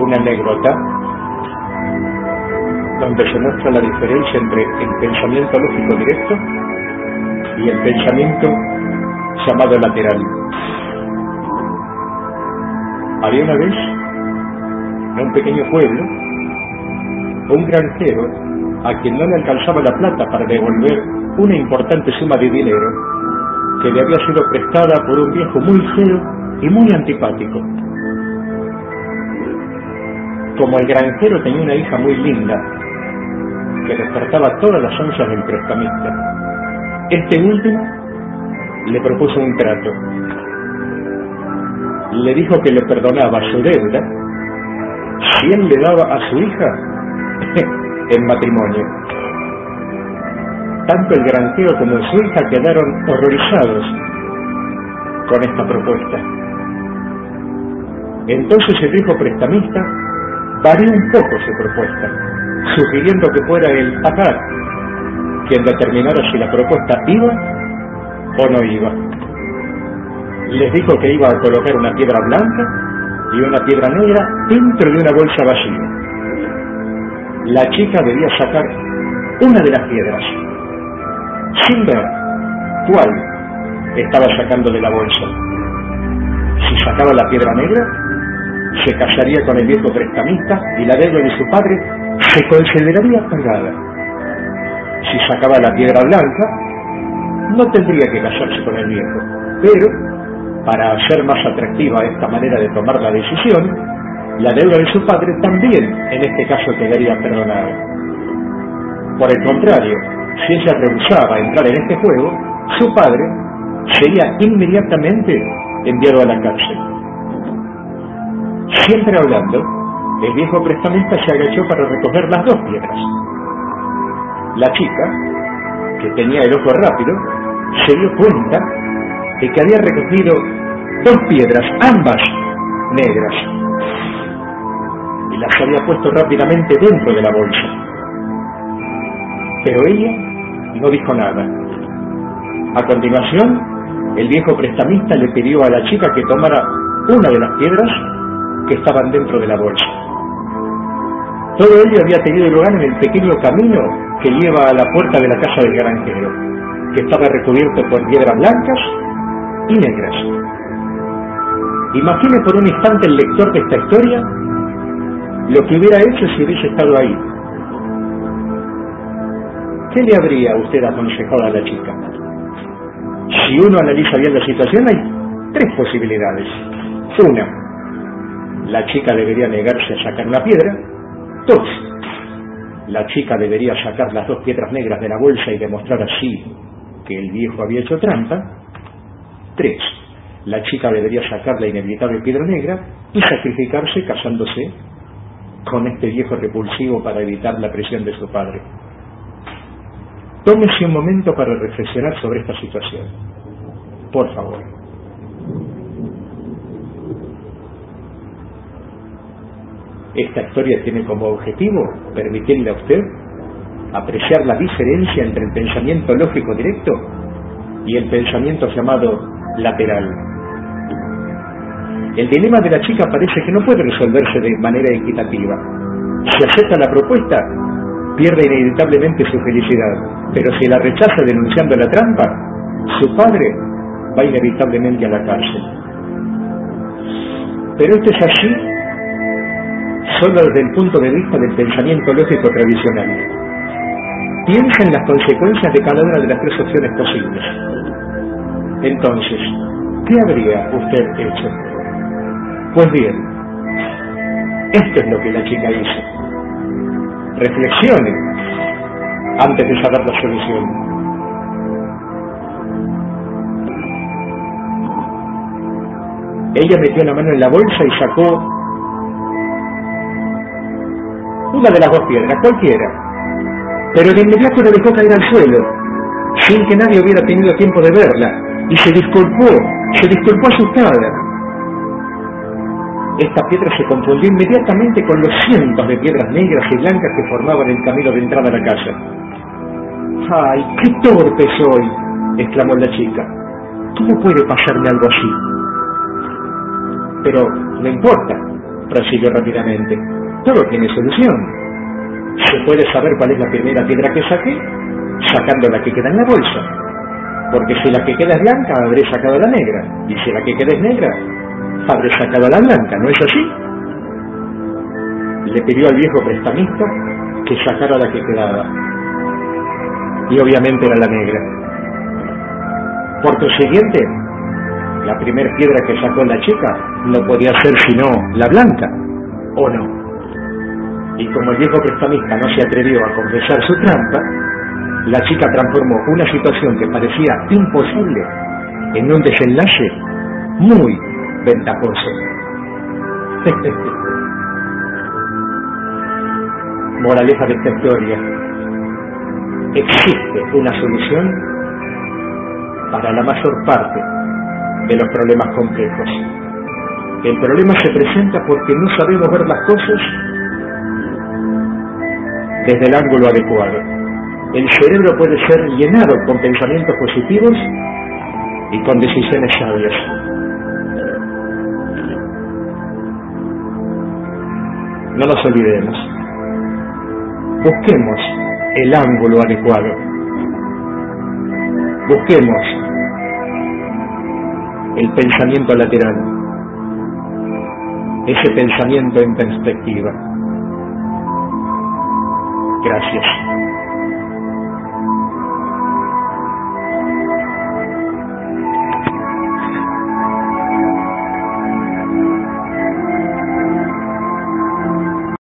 una anécdota donde se muestra la diferencia entre el pensamiento lógico directo y el pensamiento llamado lateral. Había una vez, en un pequeño pueblo, un granjero a quien no le alcanzaba la plata para devolver una importante suma de dinero que le había sido prestada por un viejo muy feo y muy antipático. Como el granjero tenía una hija muy linda que despertaba todas las ansias del prestamista, este último le propuso un trato. Le dijo que le perdonaba su deuda si él le daba a su hija en matrimonio. Tanto el granjero como su hija quedaron horrorizados con esta propuesta. Entonces el viejo prestamista varió un poco su propuesta, sugiriendo que fuera el azar quien determinara si la propuesta iba o no iba. Les dijo que iba a colocar una piedra blanca y una piedra negra dentro de una bolsa vacía. La chica debía sacar una de las piedras, sin ver cuál estaba sacando de la bolsa. Si sacaba la piedra negra, se casaría con el viejo prestamista y la deuda de su padre se consideraría pagada. Si sacaba la piedra blanca, no tendría que casarse con el viejo, pero para hacer más atractiva esta manera de tomar la decisión, la deuda de su padre también en este caso quedaría perdonada. Por el contrario, si ella rehusaba entrar en este juego, su padre sería inmediatamente enviado a la cárcel. Siempre hablando, el viejo prestamista se agachó para recoger las dos piedras. La chica, que tenía el ojo rápido, se dio cuenta de que había recogido dos piedras, ambas negras, y las había puesto rápidamente dentro de la bolsa. Pero ella no dijo nada. A continuación, el viejo prestamista le pidió a la chica que tomara una de las piedras que estaban dentro de la bolsa. Todo ello había tenido lugar en el pequeño camino que lleva a la puerta de la casa del granjero, que estaba recubierto por piedras blancas y negras. Imagine por un instante el lector de esta historia lo que hubiera hecho si hubiese estado ahí. ¿Qué le habría usted aconsejado a la chica? Si uno analiza bien la situación, hay tres posibilidades. Una, la chica debería negarse a sacar una piedra. Dos, la chica debería sacar las dos piedras negras de la bolsa y demostrar así que el viejo había hecho trampa. Tres, la chica debería sacar la inevitable piedra negra y sacrificarse casándose con este viejo repulsivo para evitar la presión de su padre. Tómese un momento para reflexionar sobre esta situación. Por favor. Esta historia tiene como objetivo permitirle a usted apreciar la diferencia entre el pensamiento lógico directo y el pensamiento llamado lateral. El dilema de la chica parece que no puede resolverse de manera equitativa. Si acepta la propuesta, pierde inevitablemente su felicidad, pero si la rechaza denunciando la trampa, su padre va inevitablemente a la cárcel. Pero esto es así solo desde el punto de vista del pensamiento lógico tradicional. Piensa en las consecuencias de cada una de las tres opciones posibles. Entonces, ¿qué habría usted hecho? Pues bien, esto es lo que la chica hizo. Reflexione antes de saber la solución. Ella metió la mano en la bolsa y sacó una de las dos piedras, cualquiera, pero de inmediato la dejó caer al suelo, sin que nadie hubiera tenido tiempo de verla, y se disculpó asustada. Esta piedra se confundió inmediatamente con los cientos de piedras negras y blancas que formaban el camino de entrada a la casa. ¡Ay, qué torpe soy!, exclamó la chica. ¿Cómo puede pasarme algo así? Pero no importa, prosiguió rápidamente, todo tiene solución. Se puede saber cuál es la primera piedra que saqué, sacando la que queda en la bolsa. Porque si la que queda es blanca, habré sacado la negra. Y si la que queda es negra, habré sacado la blanca, ¿no es así? Le pidió al viejo prestamista que sacara la que quedaba. Y obviamente era la negra. Por consiguiente, la primera piedra que sacó la chica no podía ser sino la blanca, ¿o no? Y como el viejo prestamista no se atrevió a confesar su trampa, la chica transformó una situación que parecía imposible en un desenlace muy ventajoso. Moraleja de esta historia: existe una solución para la mayor parte de los problemas complejos. El problema se presenta porque no sabemos ver las cosas desde el ángulo adecuado. El cerebro puede ser llenado con pensamientos positivos y con decisiones sabias. No nos olvidemos. Busquemos el ángulo adecuado. Busquemos el pensamiento lateral. Ese pensamiento en perspectiva. Gracias.